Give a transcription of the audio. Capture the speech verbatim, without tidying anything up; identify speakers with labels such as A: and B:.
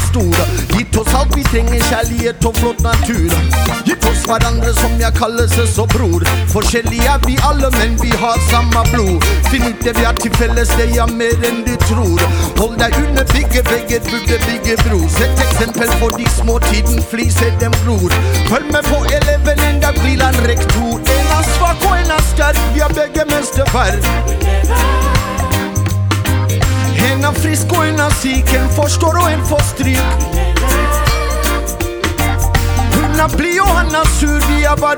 A: stor. Gitt oss alt vi trenger, kjærlighet og flott natur. Gitt oss hverandre som jeg kaller søs og bror. Forskjellige er vi alle, men vi har samme blod. Finn ut det vi har til felles, det er mer enn du tror. Hold deg under bygge vegger, burde bygge bro. Sett eksempel for de små, tiden fliser dem gror. Følg med på eleven, en dag blir han rektor. En er svak og en er sterk, vi har begge mesterverk. En er frisk og en er syk, en forstår og en får stryk. Hun er blid og han er sur, vi er bare